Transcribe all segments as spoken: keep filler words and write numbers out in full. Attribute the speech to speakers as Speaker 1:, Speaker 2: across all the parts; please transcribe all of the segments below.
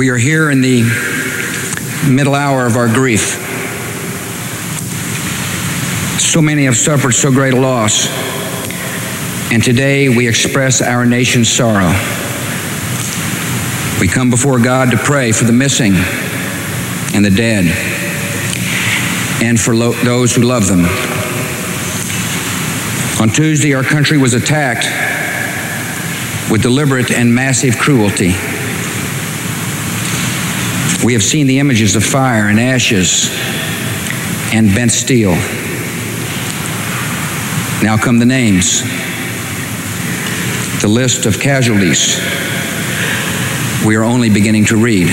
Speaker 1: We are here in the middle hour of our grief. So many have suffered so great a loss, and today we express our nation's sorrow. We come before God to pray for the missing and the dead, and for lo- those who love them. On Tuesday, our country was attacked with deliberate and massive cruelty. We have seen the images of fire and ashes and bent steel. Now come the names, the list of casualties we are only beginning to read.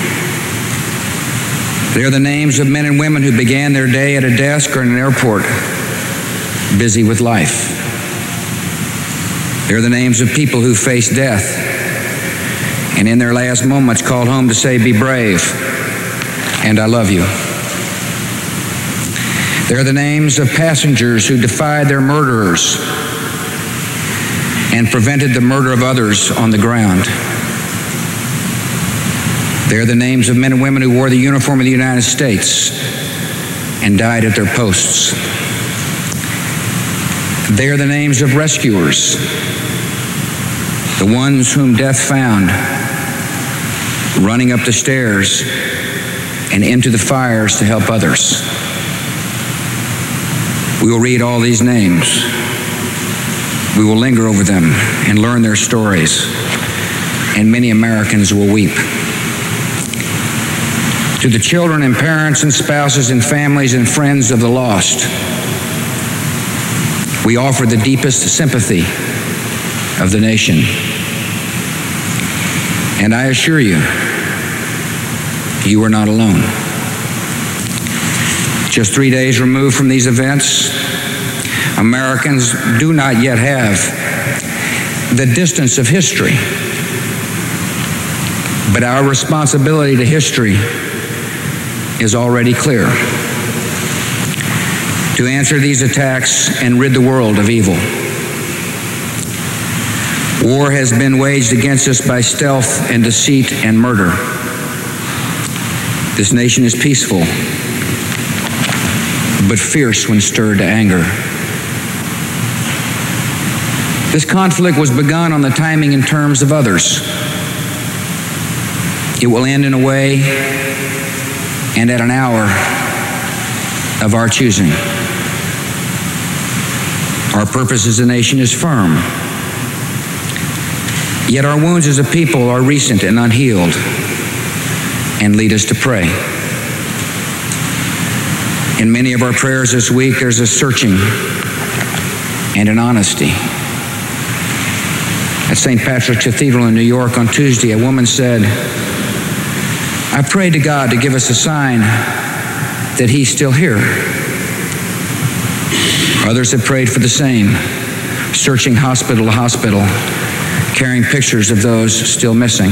Speaker 1: They are the names of men and women who began their day at a desk or in an airport, busy with life. They are the names of people who faced death and in their last moments called home to say, "Be brave, and I love you." They are the names of passengers who defied their murderers and prevented the murder of others on the ground. They are the names of men and women who wore the uniform of the United States and died at their posts. They are the names of rescuers, the ones whom death found running up the stairs and into the fires to help others. We will read all these names. We will linger over them and learn their stories, and many Americans will weep. To the children and parents and spouses and families and friends of the lost, we offer the deepest sympathy of the nation. And I assure you, you are not alone. Just three days removed from these events, Americans do not yet have the distance of history. But our responsibility to history is already clear: to answer these attacks and rid the world of evil. War has been waged against us by stealth and deceit and murder. This nation is peaceful, but fierce when stirred to anger. This conflict was begun on the timing and terms of others. It will end in a way and at an hour of our choosing. Our purpose as a nation is firm, yet our wounds as a people are recent and unhealed and lead us to pray. In many of our prayers this week, there's a searching and an honesty. At Saint Patrick's Cathedral in New York on Tuesday, a woman said, "I prayed to God to give us a sign that He's still here." Others have prayed for the same, searching hospital to hospital, carrying pictures of those still missing.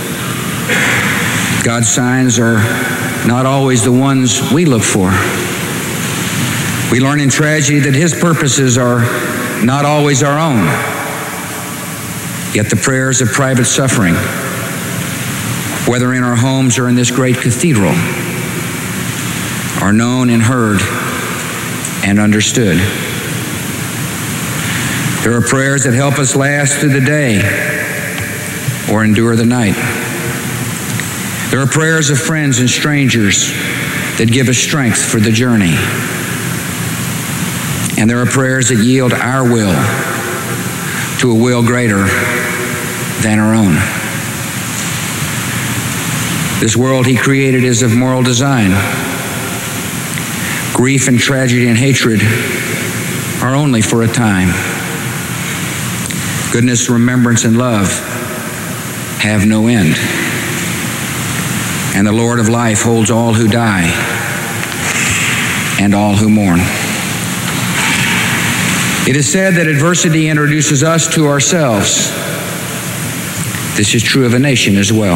Speaker 1: God's signs are not always the ones we look for. We learn in tragedy that His purposes are not always our own. Yet the prayers of private suffering, whether in our homes or in this great cathedral, are known and heard and understood. There are prayers that help us last through the day or endure the night. There are prayers of friends and strangers that give us strength for the journey. And there are prayers that yield our will to a will greater than our own. This world He created is of moral design. Grief and tragedy and hatred are only for a time. Goodness, remembrance, and love have no end. And the Lord of life holds all who die and all who mourn. It is said that adversity introduces us to ourselves. This is true of a nation as well.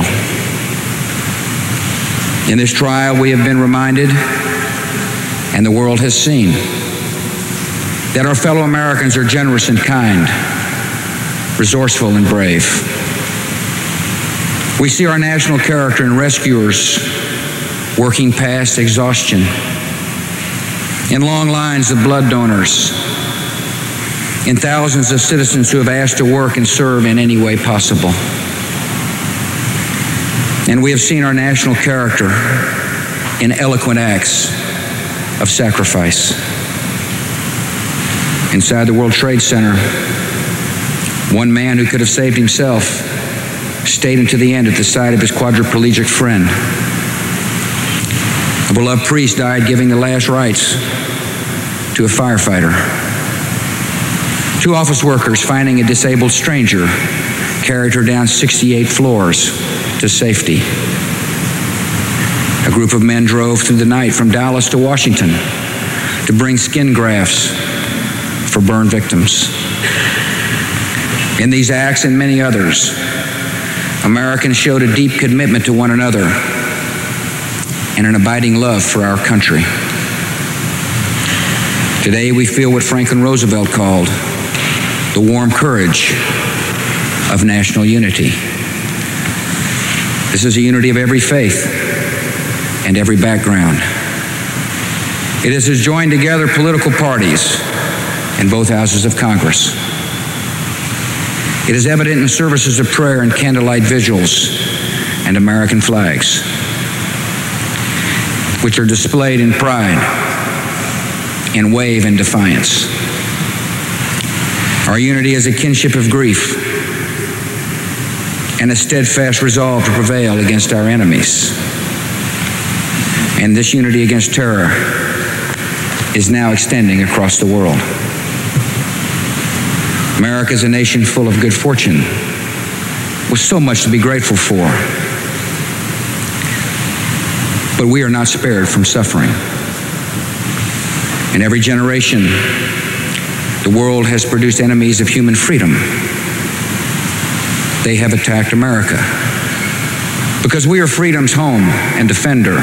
Speaker 1: In this trial, we have been reminded, and the world has seen, that our fellow Americans are generous and kind, resourceful and brave. We see our national character in rescuers working past exhaustion, in long lines of blood donors, in thousands of citizens who have asked to work and serve in any way possible. And we have seen our national character in eloquent acts of sacrifice. Inside the World Trade Center, one man who could have saved himself stayed until the end at the side of his quadriplegic friend. A beloved priest died giving the last rites to a firefighter. Two office workers, finding a disabled stranger, carried her down sixty-eight floors to safety. A group of men drove through the night from Dallas to Washington to bring skin grafts for burn victims. In these acts and many others, Americans showed a deep commitment to one another and an abiding love for our country. Today we feel what Franklin Roosevelt called the warm courage of national unity. This is a unity of every faith and every background. It has joined together political parties in both houses of Congress. It is evident in services of prayer and candlelight vigils and American flags, which are displayed in pride and wave in defiance. Our unity is a kinship of grief and a steadfast resolve to prevail against our enemies. And this unity against terror is now extending across the world. America is a nation full of good fortune, with so much to be grateful for. But we are not spared from suffering. In every generation, the world has produced enemies of human freedom. They have attacked America because we are freedom's home and defender.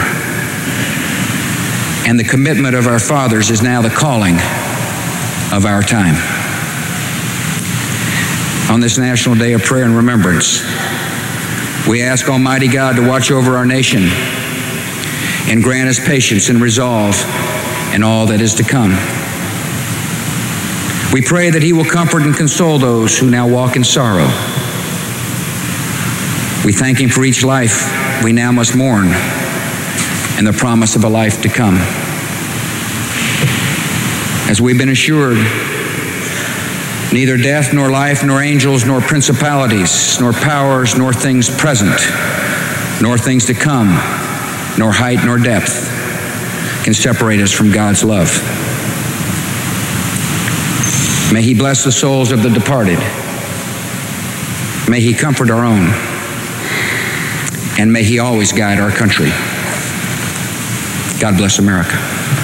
Speaker 1: And the commitment of our fathers is now the calling of our time. On this National Day of Prayer and Remembrance, we ask Almighty God to watch over our nation and grant us patience and resolve in all that is to come. We pray that He will comfort and console those who now walk in sorrow. We thank Him for each life we now must mourn and the promise of a life to come. As we've been assured, neither death, nor life, nor angels, nor principalities, nor powers, nor things present, nor things to come, nor height, nor depth can separate us from God's love. May He bless the souls of the departed. May He comfort our own. And may He always guide our country. God bless America.